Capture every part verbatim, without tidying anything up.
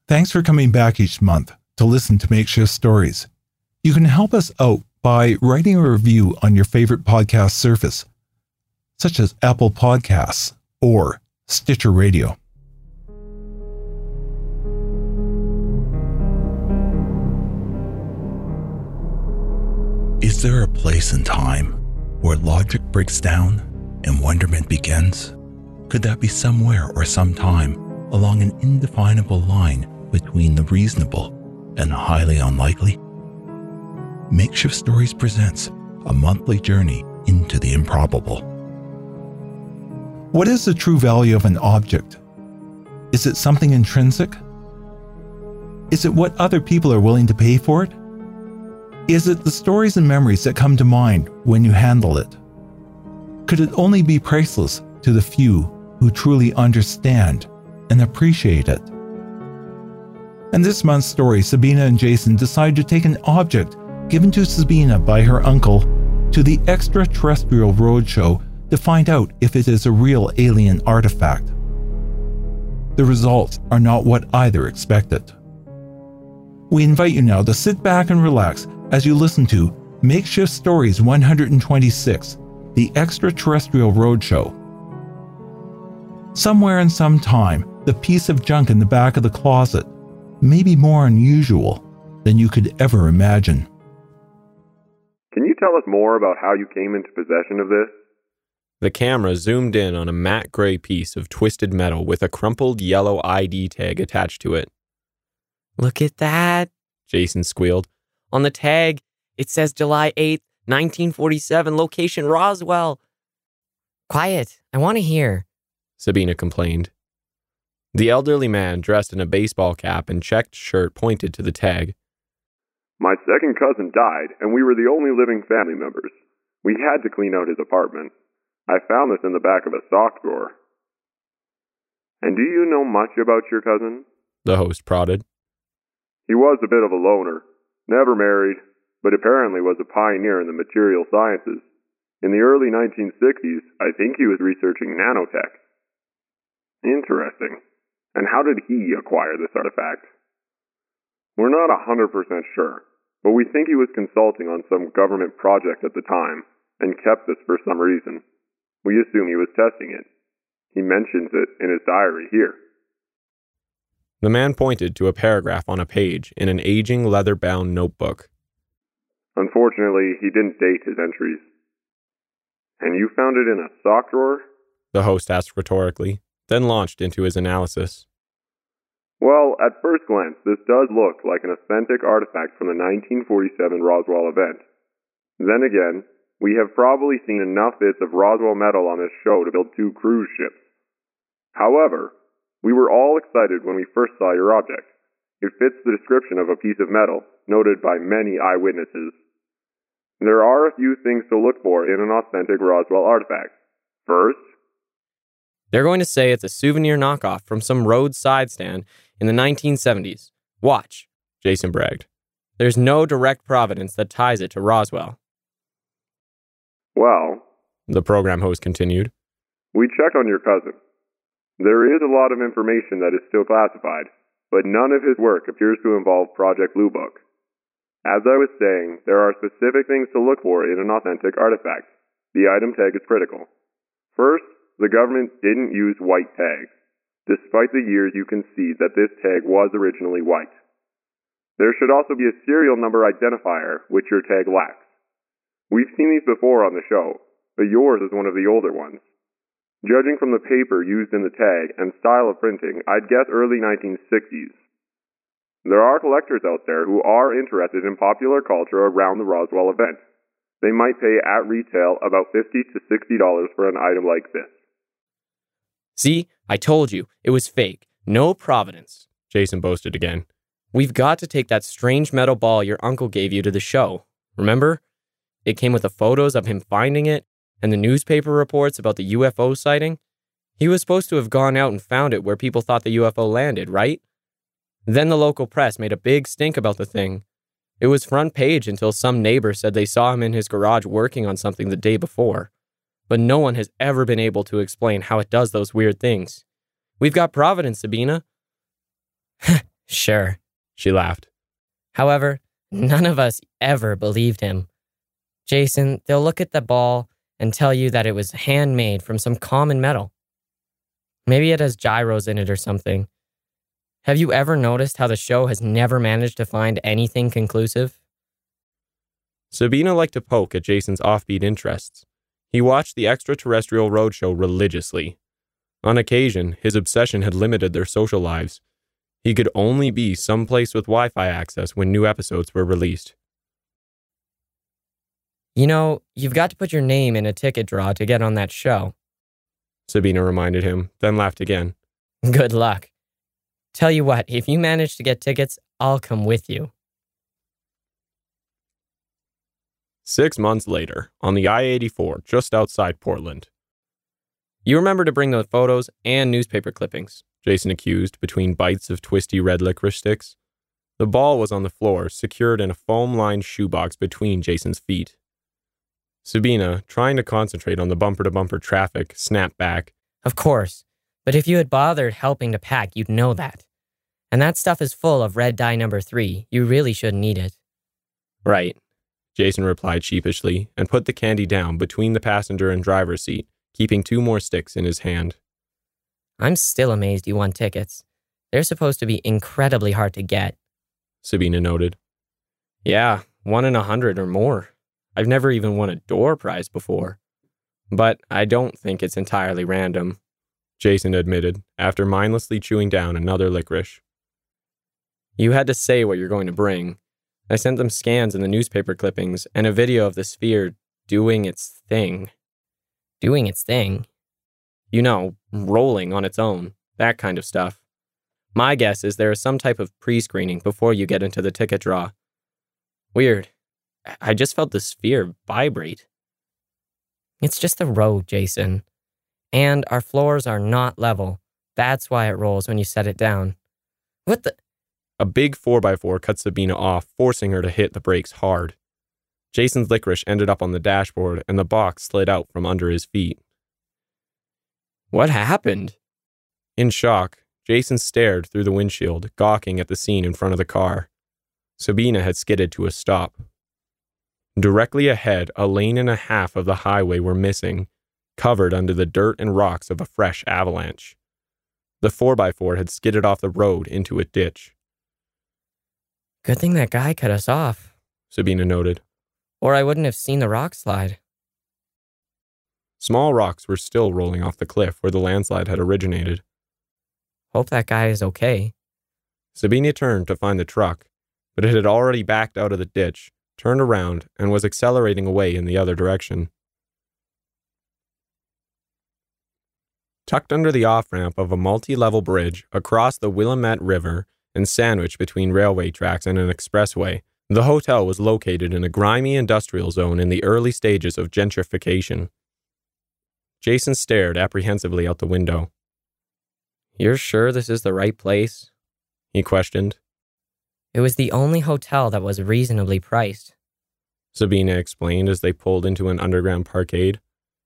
Thanks for coming back each month to listen to Makeshift Stories. You can help us out by writing a review on your favorite podcast service, such as Apple Podcasts or Stitcher Radio. Is there a place in time where logic breaks down and wonderment begins? Could that be somewhere or sometime along an indefinable line between the reasonable and the highly unlikely? Makeshift Stories presents a monthly journey into the improbable. What is the true value of an object? Is it something intrinsic? Is it what other people are willing to pay for it? Is it the stories and memories that come to mind when you handle it? Could it only be priceless to the few who truly understand and appreciate it? In this month's story, Sabina and Jason decide to take an object given to Sabina by her uncle to the Extraterrestrial Roadshow to find out if it is a real alien artifact. The results are not what either expected. We invite you now to sit back and relax as you listen to Makeshift Stories one hundred twenty-six, the Extraterrestrial Roadshow. Somewhere in some time, the piece of junk in the back of the closet may be more unusual than you could ever imagine. Can you tell us more about how you came into possession of this? The camera zoomed in on a matte gray piece of twisted metal with a crumpled yellow I D tag attached to it. "Look at that," Jason squealed. "On the tag, it says July eighth, nineteen forty-seven, location Roswell." "Quiet, I want to hear," Sabina complained. The elderly man, dressed in a baseball cap and checked shirt, pointed to the tag. "My second cousin died, and we were the only living family members. We had to clean out his apartment. I found this in the back of a sock drawer." "And do you know much about your cousin?" the host prodded. "He was a bit of a loner, never married, but apparently was a pioneer in the material sciences. In the early nineteen sixties, I think he was researching nanotech." "Interesting. And how did he acquire this artifact?" "We're not one hundred percent sure, but we think he was consulting on some government project at the time and kept this for some reason. We assume he was testing it. He mentions it in his diary here." The man pointed to a paragraph on a page in an aging leather-bound notebook. "Unfortunately, he didn't date his entries." "And you found it in a sock drawer?" the host asked rhetorically, then launched into his analysis. "Well, at first glance, this does look like an authentic artifact from the nineteen forty-seven Roswell event. Then again, we have probably seen enough bits of Roswell metal on this show to build two cruise ships. However, we were all excited when we first saw your object. It fits the description of a piece of metal, noted by many eyewitnesses. There are a few things to look for in an authentic Roswell artifact. First, "They're going to say it's a souvenir knockoff from some roadside stand in the nineteen seventies. Watch," Jason bragged. "There's no direct provenance that ties it to Roswell." "Well," the program host continued, "we checked on your cousin. There is a lot of information that is still classified, but none of his work appears to involve Project Blue Book. As I was saying, there are specific things to look for in an authentic artifact. The item tag is critical. First, the government didn't use white tags. Despite the years, you can see that this tag was originally white. There should also be a serial number identifier, which your tag lacks. We've seen these before on the show, but yours is one of the older ones. Judging from the paper used in the tag and style of printing, I'd guess early nineteen sixties. There are collectors out there who are interested in popular culture around the Roswell event. They might pay at retail about fifty to sixty dollars for an item like this." "See, I told you, it was fake. No provenance," Jason boasted again. "We've got to take that strange metal ball your uncle gave you to the show. Remember? It came with the photos of him finding it and the newspaper reports about the U F O sighting. He was supposed to have gone out and found it where people thought the U F O landed, right? Then the local press made a big stink about the thing. It was front page until some neighbor said they saw him in his garage working on something the day before. But no one has ever been able to explain how it does those weird things. We've got providence, Sabina." Sure, she laughed. However, none of us ever believed him. Jason, they'll look at the ball and tell you that it was handmade from some common metal. Maybe it has gyros in it or something. Have you ever noticed how the show has never managed to find anything conclusive? Sabina liked to poke at Jason's offbeat interests. He watched the Extraterrestrial Roadshow religiously. On occasion, his obsession had limited their social lives. He could only be someplace with Wi-Fi access when new episodes were released. You know, you've got to put your name in a ticket draw to get on that show, Sabina reminded him, then laughed again. Good luck. Tell you what, if you manage to get tickets, I'll come with you. Six months later, on the I eighty-four, just outside Portland. You remember to bring the photos and newspaper clippings, Jason accused between bites of twisty red licorice sticks. The ball was on the floor, secured in a foam-lined shoebox between Jason's feet. Sabina, trying to concentrate on the bumper-to-bumper traffic, snapped back. Of course, but if you had bothered helping to pack, you'd know that. And that stuff is full of red dye number three. You really shouldn't eat it. Right, Jason replied sheepishly and put the candy down between the passenger and driver's seat, keeping two more sticks in his hand. I'm still amazed you won tickets. They're supposed to be incredibly hard to get, Sabina noted. Yeah, one in a hundred or more. I've never even won a door prize before. But I don't think it's entirely random, Jason admitted, after mindlessly chewing down another licorice. You had to say what you're going to bring. I sent them scans in the newspaper clippings and a video of the sphere doing its thing. Doing its thing? You know, rolling on its own, that kind of stuff. My guess is there is some type of pre-screening before you get into the ticket draw. Weird. I just felt the sphere vibrate. It's just the road, Jason. And our floors are not level. That's why it rolls when you set it down. What the... A big four by four cut Sabina off, forcing her to hit the brakes hard. Jason's licorice ended up on the dashboard, and the box slid out from under his feet. What happened? In shock, Jason stared through the windshield, gawking at the scene in front of the car. Sabina had skidded to a stop. Directly ahead, a lane and a half of the highway were missing, covered under the dirt and rocks of a fresh avalanche. The four by four had skidded off the road into a ditch. Good thing that guy cut us off, Sabina noted. Or I wouldn't have seen the rock slide. Small rocks were still rolling off the cliff where the landslide had originated. Hope that guy is okay. Sabina turned to find the truck, but it had already backed out of the ditch, turned around, and was accelerating away in the other direction. Tucked under the off-ramp of a multi-level bridge across the Willamette River and sandwiched between railway tracks and an expressway, the hotel was located in a grimy industrial zone in the early stages of gentrification. Jason stared apprehensively out the window. You're sure this is the right place? He questioned. It was the only hotel that was reasonably priced, Sabina explained as they pulled into an underground parkade.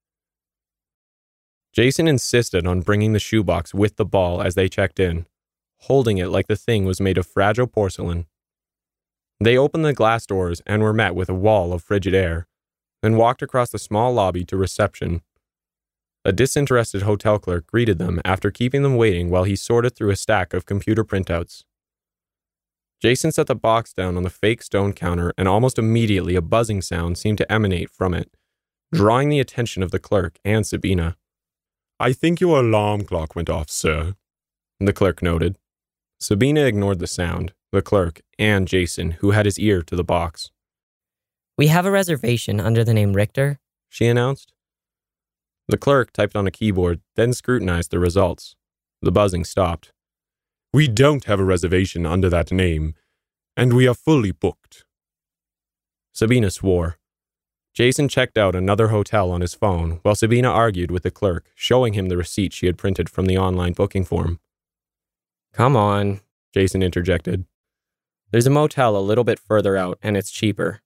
Jason insisted on bringing the shoebox with the ball as they checked in, holding it like the thing was made of fragile porcelain. They opened the glass doors and were met with a wall of frigid air, then walked across the small lobby to reception. A disinterested hotel clerk greeted them after keeping them waiting while he sorted through a stack of computer printouts. Jason set the box down on the fake stone counter, and almost immediately a buzzing sound seemed to emanate from it, drawing the attention of the clerk and Sabina. I think your alarm clock went off, sir, the clerk noted. Sabina ignored the sound, the clerk, and Jason, who had his ear to the box. We have a reservation under the name Richter, she announced. The clerk typed on a keyboard, then scrutinized the results. The buzzing stopped. We don't have a reservation under that name, and we are fully booked. Sabina swore. Jason checked out another hotel on his phone, while Sabina argued with the clerk, showing him the receipt she had printed from the online booking form. Come on, Jason interjected. There's a motel a little bit further out, and it's cheaper.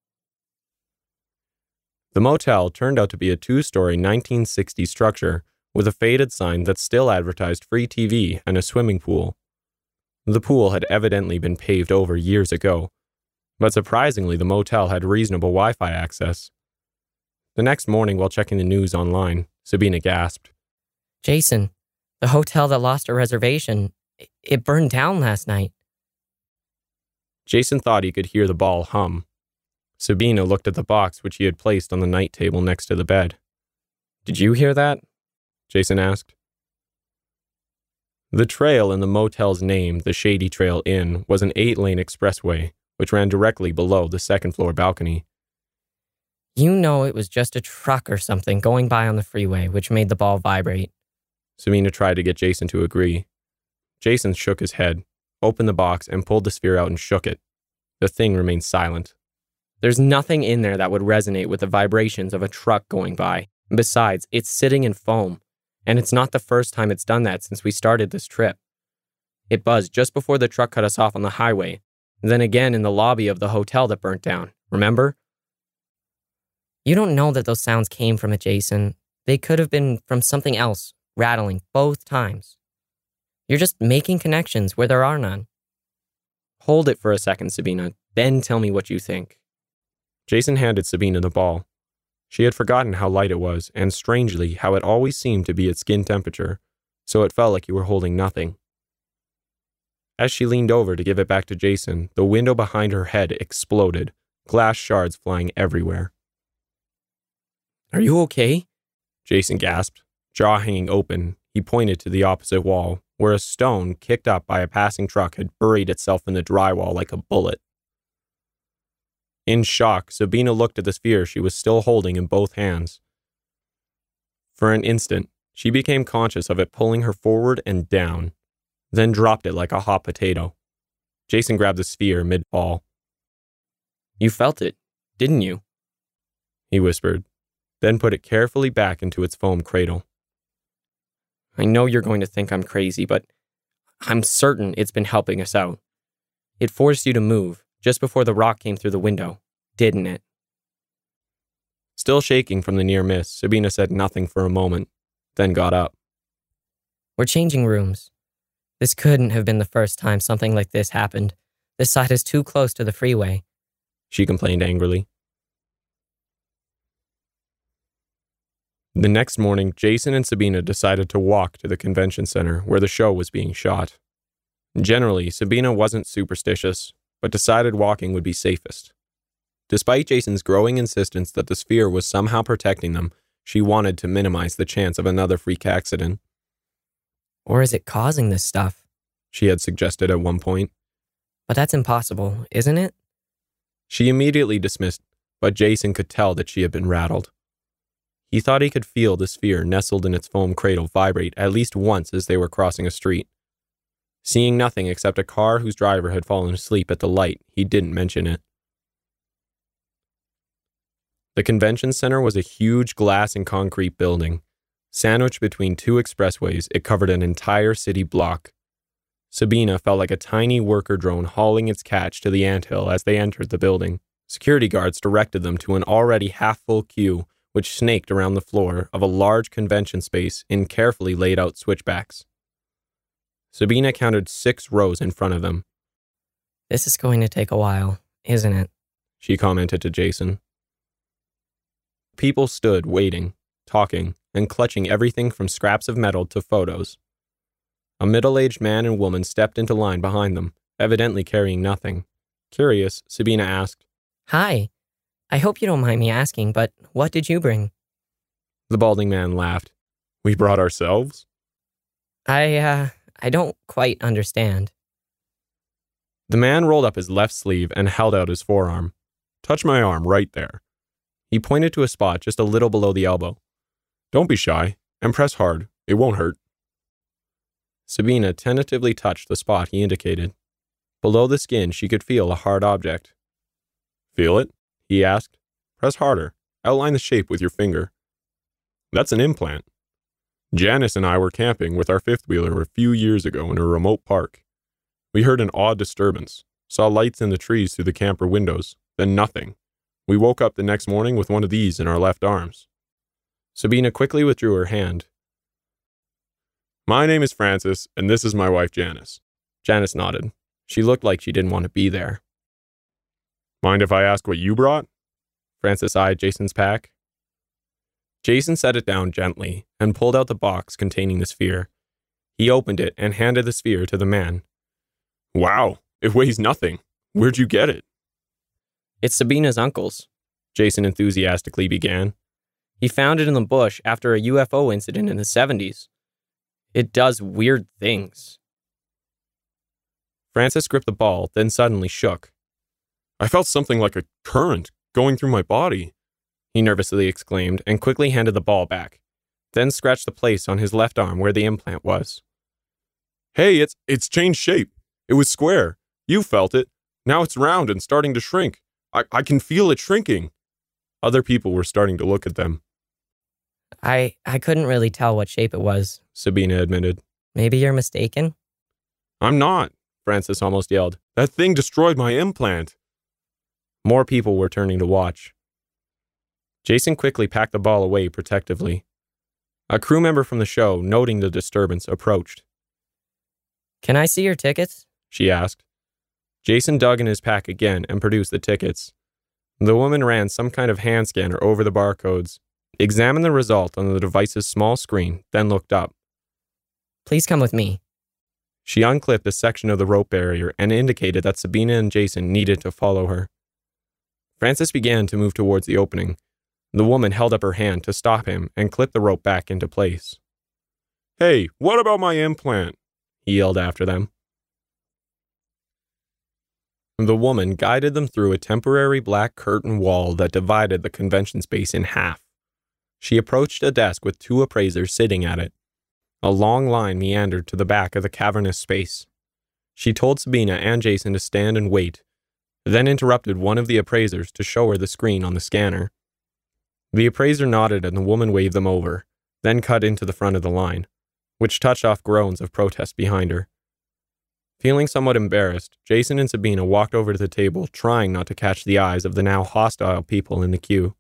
The motel turned out to be a two-story nineteen sixties structure with a faded sign that still advertised free T V and a swimming pool. The pool had evidently been paved over years ago, but surprisingly, the motel had reasonable Wi-Fi access. The next morning, while checking the news online, Sabina gasped. Jason, the hotel that lost a reservation, it burned down last night. Jason thought he could hear the ball hum. Sabina looked at the box which he had placed on the night table next to the bed. Did you hear that? Jason asked. The trail in the motel's name, the Shady Trail Inn, was an eight-lane expressway, which ran directly below the second-floor balcony. You know it was just a truck or something going by on the freeway, which made the ball vibrate. Sabina tried to get Jason to agree. Jason shook his head, opened the box, and pulled the sphere out and shook it. The thing remained silent. There's nothing in there that would resonate with the vibrations of a truck going by. And besides, it's sitting in foam. And it's not the first time it's done that since we started this trip. It buzzed just before the truck cut us off on the highway, and then again in the lobby of the hotel that burnt down, remember? You don't know that those sounds came from it, Jason. They could have been from something else, rattling both times. You're just making connections where there are none. Hold it for a second, Sabina, then tell me what you think. Jason handed Sabina the ball. She had forgotten how light it was, and strangely, how it always seemed to be at skin temperature, so it felt like you were holding nothing. As she leaned over to give it back to Jason, the window behind her head exploded, glass shards flying everywhere. Are you okay? Jason gasped, jaw hanging open. He pointed to the opposite wall, where a stone kicked up by a passing truck had buried itself in the drywall like a bullet. In shock, Sabina looked at the sphere she was still holding in both hands. For an instant, she became conscious of it pulling her forward and down, then dropped it like a hot potato. Jason grabbed the sphere mid-fall. You felt it, didn't you? He whispered, then put it carefully back into its foam cradle. I know you're going to think I'm crazy, but I'm certain it's been helping us out. It forced you to move just before the rock came through the window, didn't it? Still shaking from the near miss, Sabina said nothing for a moment, then got up. We're changing rooms. This couldn't have been the first time something like this happened. This side is too close to the freeway, she complained angrily. The next morning, Jason and Sabina decided to walk to the convention center where the show was being shot. Generally, Sabina wasn't superstitious, but decided walking would be safest. Despite Jason's growing insistence that the sphere was somehow protecting them, she wanted to minimize the chance of another freak accident. Or is it causing this stuff? She had suggested at one point. But that's impossible, isn't it? She immediately dismissed, but Jason could tell that she had been rattled. He thought he could feel the sphere nestled in its foam cradle vibrate at least once as they were crossing a street. Seeing nothing except a car whose driver had fallen asleep at the light, he didn't mention it. The convention center was a huge glass and concrete building. Sandwiched between two expressways, it covered an entire city block. Sabina felt like a tiny worker drone hauling its catch to the anthill as they entered the building. Security guards directed them to an already half-full queue which snaked around the floor of a large convention space in carefully laid out switchbacks. Sabina counted six rows in front of them. This is going to take a while, isn't it? She commented to Jason. People stood waiting, talking, and clutching everything from scraps of metal to photos. A middle-aged man and woman stepped into line behind them, evidently carrying nothing. Curious, Sabina asked, Hi. I hope you don't mind me asking, but what did you bring? The balding man laughed. We brought ourselves? I, uh, I don't quite understand. The man rolled up his left sleeve and held out his forearm. Touch my arm right there. He pointed to a spot just a little below the elbow. Don't be shy, and press hard. It won't hurt. Sabina tentatively touched the spot he indicated. Below the skin, she could feel a hard object. Feel it? He asked. Press harder. Outline the shape with your finger. That's an implant. Janice and I were camping with our fifth-wheeler a few years ago in a remote park. We heard an odd disturbance, saw lights in the trees through the camper windows, then nothing. We woke up the next morning with one of these in our left arms. Sabina quickly withdrew her hand. My name is Francis, and this is my wife Janice. Janice nodded. She looked like she didn't want to be there. Mind if I ask what you brought? Francis eyed Jason's pack. Jason set it down gently and pulled out the box containing the sphere. He opened it and handed the sphere to the man. Wow, it weighs nothing. Where'd you get it? It's Sabina's uncle's, Jason enthusiastically began. He found it in the bush after a U F O incident in the seventies. It does weird things. Francis gripped the ball, then suddenly shook. I felt something like a current going through my body, he nervously exclaimed and quickly handed the ball back, then scratched the place on his left arm where the implant was. Hey, it's it's changed shape. It was square. You felt it. Now it's round and starting to shrink. I, I can feel it shrinking. Other people were starting to look at them. I I couldn't really tell what shape it was, Sabina admitted. Maybe you're mistaken? I'm not, Francis almost yelled. That thing destroyed my implant. More people were turning to watch. Jason quickly packed the ball away protectively. A crew member from the show, noting the disturbance, approached. Can I see your tickets? She asked. Jason dug in his pack again and produced the tickets. The woman ran some kind of hand scanner over the barcodes, examined the result on the device's small screen, then looked up. Please come with me. She unclipped a section of the rope barrier and indicated that Sabina and Jason needed to follow her. Francis began to move towards the opening. The woman held up her hand to stop him and clipped the rope back into place. Hey, what about my implant? He yelled after them. The woman guided them through a temporary black curtain wall that divided the convention space in half. She approached a desk with two appraisers sitting at it. A long line meandered to the back of the cavernous space. She told Sabina and Jason to stand and wait, then interrupted one of the appraisers to show her the screen on the scanner. The appraiser nodded and the woman waved them over, then cut into the front of the line, which touched off groans of protest behind her. Feeling somewhat embarrassed, Jason and Sabina walked over to the table, trying not to catch the eyes of the now hostile people in the queue.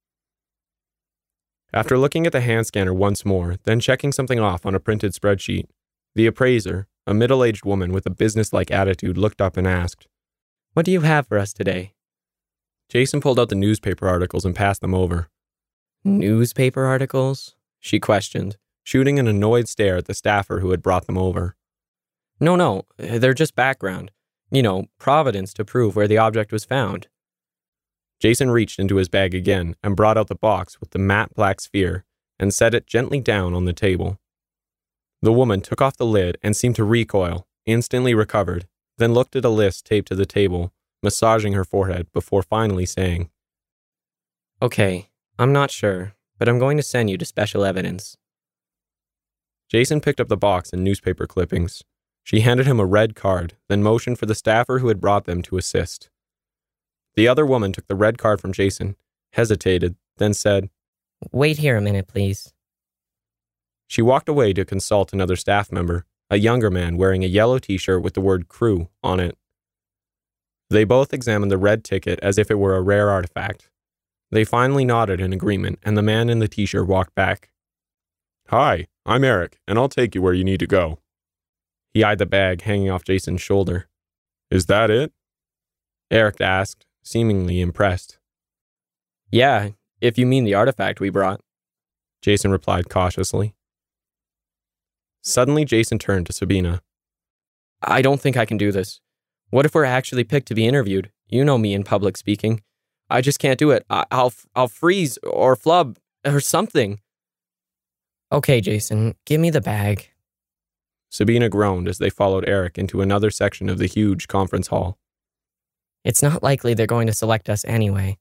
After looking at the hand scanner once more, then checking something off on a printed spreadsheet, the appraiser, a middle-aged woman with a business-like attitude, looked up and asked, "What do you have for us today?" Jason pulled out the newspaper articles and passed them over. Newspaper articles? She questioned, shooting an annoyed stare at the staffer who had brought them over. No, no, they're just background. You know, providence to prove where the object was found. Jason reached into his bag again and brought out the box with the matte black sphere and set it gently down on the table. The woman took off the lid and seemed to recoil, instantly recovered, then looked at a list taped to the table, massaging her forehead before finally saying, Okay, I'm not sure, but I'm going to send you to special evidence. Jason picked up the box and newspaper clippings. She handed him a red card, then motioned for the staffer who had brought them to assist. The other woman took the red card from Jason, hesitated, then said, Wait here a minute, please. She walked away to consult another staff member, a younger man wearing a yellow t-shirt with the word crew on it. They both examined the red ticket as if it were a rare artifact. They finally nodded in agreement, and the man in the t-shirt walked back. Hi, I'm Eric, and I'll take you where you need to go. He eyed the bag hanging off Jason's shoulder. Is that it? Eric asked, seemingly impressed. Yeah, if you mean the artifact we brought. Jason replied cautiously. Suddenly, Jason turned to Sabina. I don't think I can do this. What if we're actually picked to be interviewed? You know me in public speaking. I just can't do it. I- I'll I'll freeze or flub or something. Okay, Jason, give me the bag. Sabina groaned as they followed Eric into another section of the huge conference hall. It's not likely they're going to select us anyway.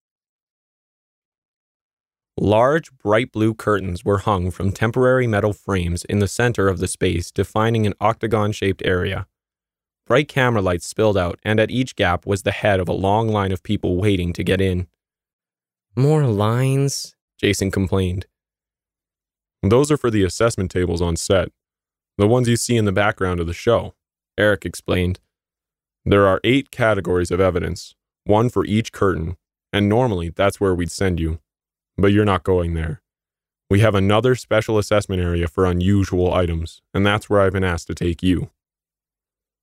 Large, bright blue curtains were hung from temporary metal frames in the center of the space, defining an octagon-shaped area. Bright camera lights spilled out, and at each gap was the head of a long line of people waiting to get in. More lines, Jason complained. Those are for the assessment tables on set. The ones you see in the background of the show, Eric explained. There are eight categories of evidence, one for each curtain, and normally that's where we'd send you. But you're not going there. We have another special assessment area for unusual items, and that's where I've been asked to take you.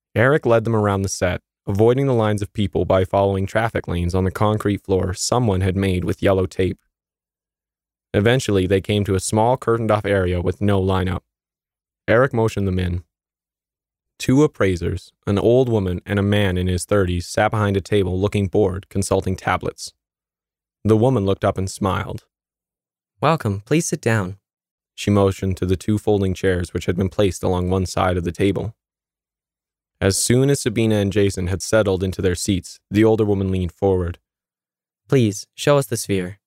Eric led them around the set, avoiding the lines of people by following traffic lanes on the concrete floor someone had made with yellow tape. Eventually, they came to a small curtained-off area with no lineup. Eric motioned them in. Two appraisers, an old woman and a man in his thirties, sat behind a table looking bored, consulting tablets. The woman looked up and smiled. Welcome, please sit down. She motioned to the two folding chairs which had been placed along one side of the table. As soon as Sabina and Jason had settled into their seats, the older woman leaned forward. Please, show us the sphere.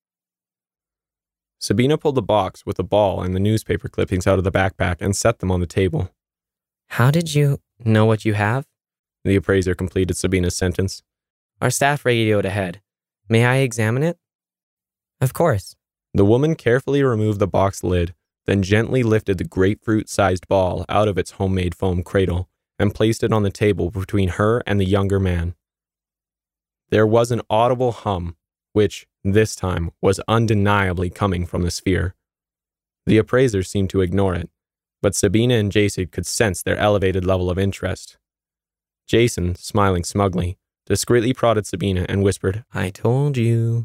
Sabina pulled the box with the ball and the newspaper clippings out of the backpack and set them on the table. How did you know what you have? The appraiser completed Sabina's sentence. Our staff radioed ahead. May I examine it? Of course. The woman carefully removed the box lid, then gently lifted the grapefruit-sized ball out of its homemade foam cradle and placed it on the table between her and the younger man. There was an audible hum, which, this time, was undeniably coming from the sphere. The appraiser seemed to ignore it, but Sabina and Jason could sense their elevated level of interest. Jason, smiling smugly, discreetly prodded Sabina and whispered, I told you.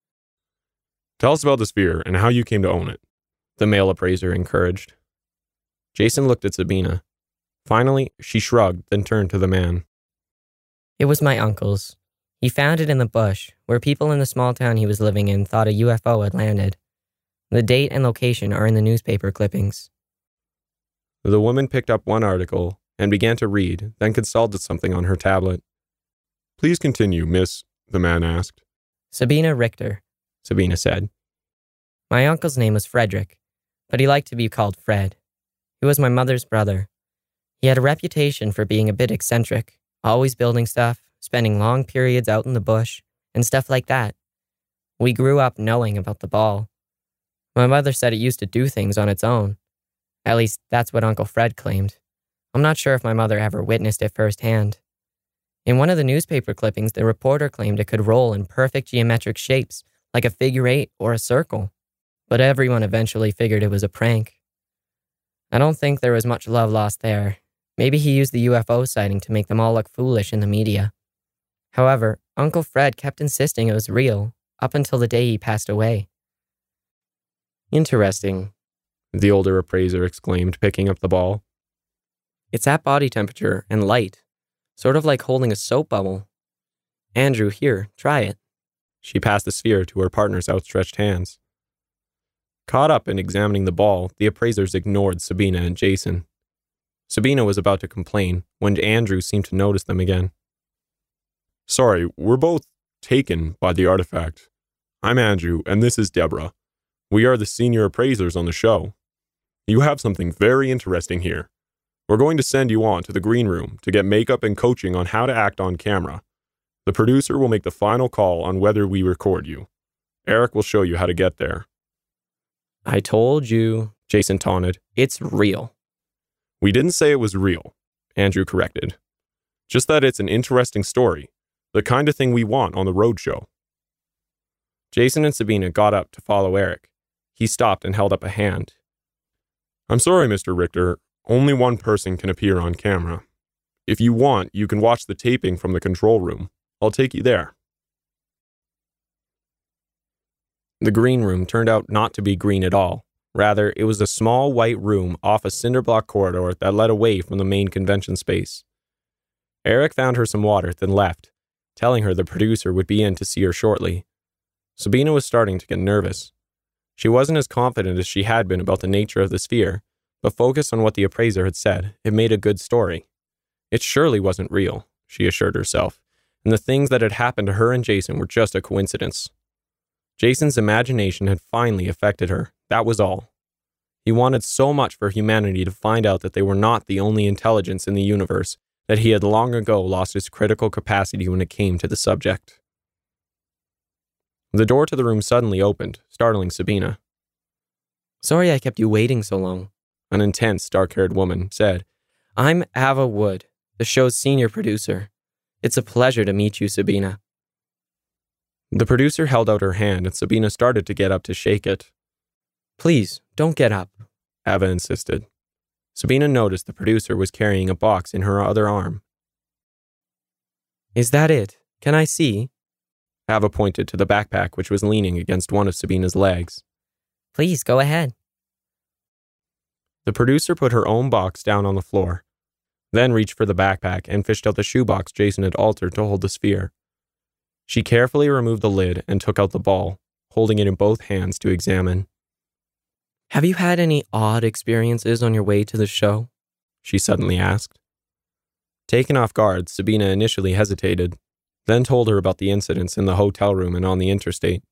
Tell us about the sphere and how you came to own it, the male appraiser encouraged. Jason looked at Sabina. Finally, she shrugged, then turned to the man. It was my uncle's. He found it in the bush, where people in the small town he was living in thought a U F O had landed. The date and location are in the newspaper clippings. The woman picked up one article and began to read, then consulted something on her tablet. Please continue, miss, the man asked. Sabina Richter, Sabina said. My uncle's name was Frederick, but he liked to be called Fred. He was my mother's brother. He had a reputation for being a bit eccentric, always building stuff, spending long periods out in the bush, and stuff like that. We grew up knowing about the ball. My mother said it used to do things on its own. At least, that's what Uncle Fred claimed. I'm not sure if my mother ever witnessed it firsthand. In one of the newspaper clippings, the reporter claimed it could roll in perfect geometric shapes, like a figure eight or a circle. But everyone eventually figured it was a prank. I don't think there was much love lost there. Maybe he used the U F O sighting to make them all look foolish in the media. However, Uncle Fred kept insisting it was real, up until the day he passed away. Interesting, the older appraiser exclaimed, picking up the ball. It's at body temperature and light, sort of like holding a soap bubble. Andrew, here, try it. She passed the sphere to her partner's outstretched hands. Caught up in examining the ball, the appraisers ignored Sabina and Jason. Sabina was about to complain when Andrew seemed to notice them again. Sorry, we're both taken by the artifact. I'm Andrew, and this is Deborah. We are the senior appraisers on the show. You have something very interesting here. We're going to send you on to the green room to get makeup and coaching on how to act on camera. The producer will make the final call on whether we record you. Eric will show you how to get there. I told you, Jason taunted. It's real. We didn't say it was real, Andrew corrected. Just that it's an interesting story, the kind of thing we want on the roadshow. Jason and Sabina got up to follow Eric. He stopped and held up a hand. I'm sorry, Mister Richter. Only one person can appear on camera. If you want, you can watch the taping from the control room. I'll take you there. The green room turned out not to be green at all. Rather, it was a small white room off a cinder block corridor that led away from the main convention space. Eric found her some water, then left, telling her the producer would be in to see her shortly. Sabina was starting to get nervous. She wasn't as confident as she had been about the nature of the sphere, but focused on what the appraiser had said, it made a good story. It surely wasn't real, she assured herself, and the things that had happened to her and Jason were just a coincidence. Jason's imagination had finally affected her, that was all. He wanted so much for humanity to find out that they were not the only intelligence in the universe, that he had long ago lost his critical capacity when it came to the subject. The door to the room suddenly opened, startling Sabina. Sorry I kept you waiting so long, an intense, dark-haired woman said. I'm Ava Wood, the show's senior producer. It's a pleasure to meet you, Sabina. The producer held out her hand and Sabina started to get up to shake it. Please, don't get up, Ava insisted. Sabina noticed the producer was carrying a box in her other arm Is that it? Can I see? Ava pointed to the backpack which was leaning against one of Sabina's legs. Please, go ahead. The producer put her own box down on the floor, then reached for the backpack and fished out the shoebox Jason had altered to hold the sphere. She carefully removed the lid and took out the ball, holding it in both hands to examine. Have you had any odd experiences on your way to the show? She suddenly asked. Taken off guard, Sabina initially hesitated, then told her about the incidents in the hotel room and on the interstate.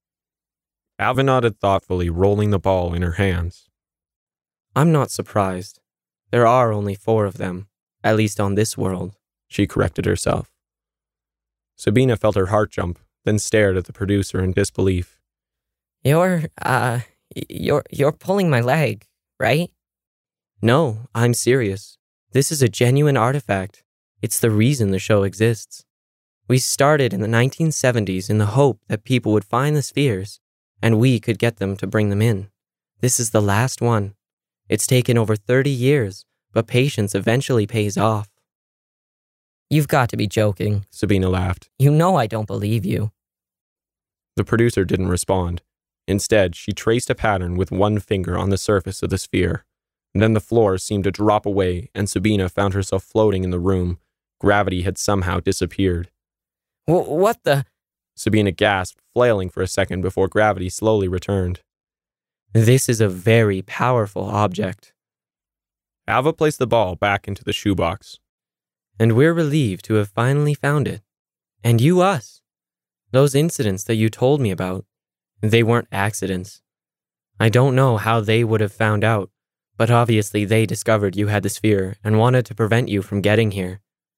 Ava nodded thoughtfully, rolling the ball in her hands. I'm not surprised. There are only four of them, at least on this world, she corrected herself. Sabina felt her heart jump, then stared at the producer in disbelief. You're, uh, you're, you're pulling my leg, right? No, I'm serious. This is a genuine artifact. It's the reason the show exists. We started in the nineteen seventies in the hope that people would find the spheres, and we could get them to bring them in. This is the last one. It's taken over thirty years, but patience eventually pays off. You've got to be joking, Sabina laughed. You know I don't believe you. The producer didn't respond. Instead, she traced a pattern with one finger on the surface of the sphere. Then the floor seemed to drop away, and Sabina found herself floating in the room. Gravity had somehow disappeared. W- what the? Sabina gasped, flailing for a second before gravity slowly returned. This is a very powerful object. Ava placed the ball back into the shoebox. And we're relieved to have finally found it. And you us. Those incidents that you told me about, they weren't accidents. I don't know how they would have found out, but obviously they discovered you had the sphere and wanted to prevent you from getting here.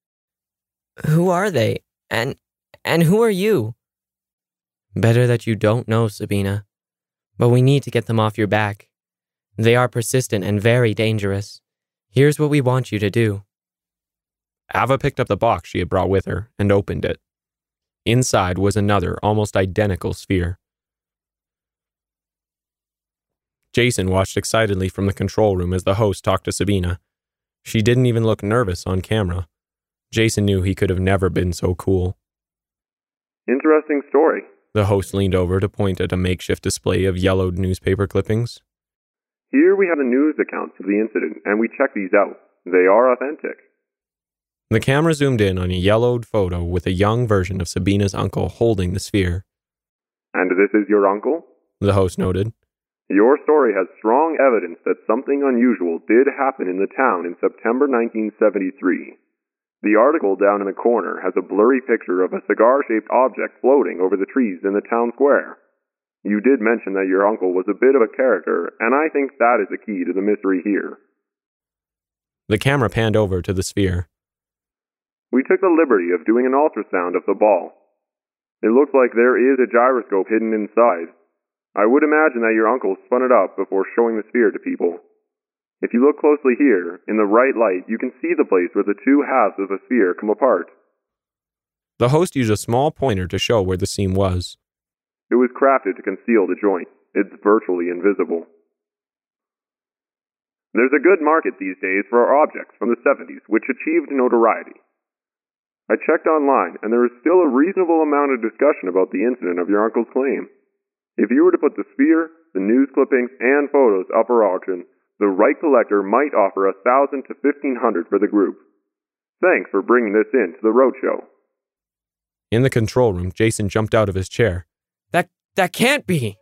Who are they? And, and who are you? Better that you don't know, Sabina. But we need to get them off your back. They are persistent and very dangerous. Here's what we want you to do. Ava picked up the box she had brought with her and opened it. Inside was another, almost identical sphere. Jason watched excitedly from the control room as the host talked to Sabina. She didn't even look nervous on camera. Jason knew he could have never been so cool. Interesting story. The host leaned over to point at a makeshift display of yellowed newspaper clippings. Here we have the news accounts of the incident, and we checked these out. They are authentic. The camera zoomed in on a yellowed photo with a young version of Sabina's uncle holding the sphere. And this is your uncle? The host noted. Your story has strong evidence that something unusual did happen in the town in September nineteen seventy-three. The article down in the corner has a blurry picture of a cigar-shaped object floating over the trees in the town square. You did mention that your uncle was a bit of a character, and I think that is the key to the mystery here. The camera panned over to the sphere. We took the liberty of doing an ultrasound of the ball. It looks like there is a gyroscope hidden inside. I would imagine that your uncle spun it up before showing the sphere to people. If you look closely here, in the right light, you can see the place where the two halves of the sphere come apart. The host used a small pointer to show where the seam was. It was crafted to conceal the joint. It's virtually invisible. There's a good market these days for objects from the seventies which achieved notoriety. I checked online, and there is still a reasonable amount of discussion about the incident of your uncle's claim. If you were to put the sphere, the news clippings, and photos up for auction, the right collector might offer a thousand to fifteen hundred for the group. Thanks for bringing this in to the roadshow. In the control room, Jason jumped out of his chair. That that can't be.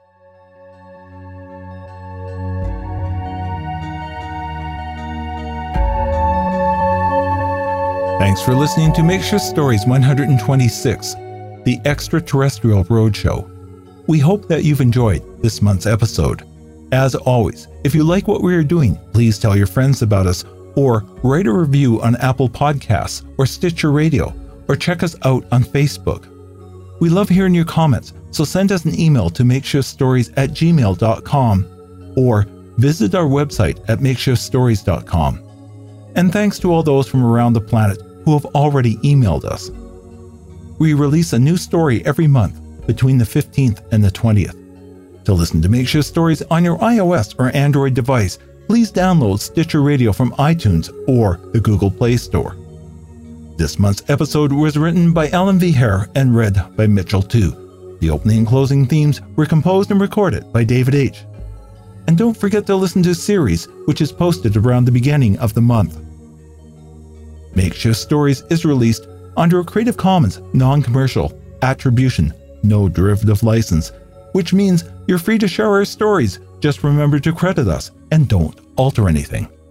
Thanks for listening to Makeshift Stories one hundred twenty-six, the Extraterrestrial Roadshow. We hope that you've enjoyed this month's episode. As always, if you like what we are doing, please tell your friends about us, or write a review on Apple Podcasts or Stitcher Radio, or check us out on Facebook. We love hearing your comments, so send us an email to makeshiftstories at gmail dot com or visit our website at makeshift stories dot com. And thanks to all those from around the planet who have already emailed us. We release a new story every month between the fifteenth and the twentieth. To listen to Makeshift Stories on your iOS or Android device, please download Stitcher Radio from iTunes or the Google Play Store. This month's episode was written by Alan V. Hare and read by Mitchell two. The opening and closing themes were composed and recorded by David H. And don't forget to listen to Series, which is posted around the beginning of the month. Makeshift Stories is released under a Creative Commons non-commercial attribution, no derivative license, which means you're free to share our stories. Just remember to credit us and don't alter anything.